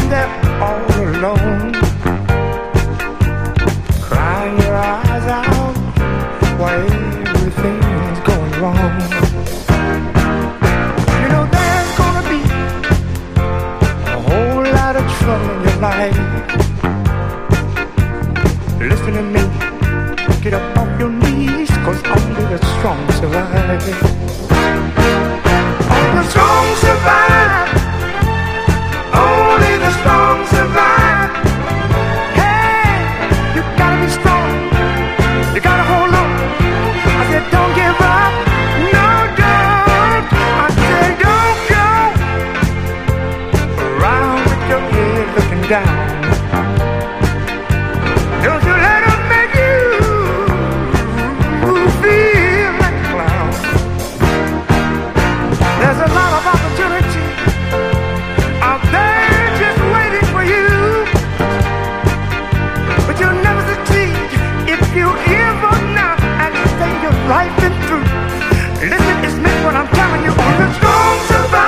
there all alone, crying your eyes out while everything's going wrong. You know there's gonna be a whole lot of trouble in your life. Listen to me, get up off your knees, 'cause only the strong survive. Only the strong survive. Only the strong survive. Hey, you gotta be strong. You gotta hold on. I said don't give up. No, don't. I said don't go around with your head looking down. Don't you let them make you feel like a clown. There's a lot of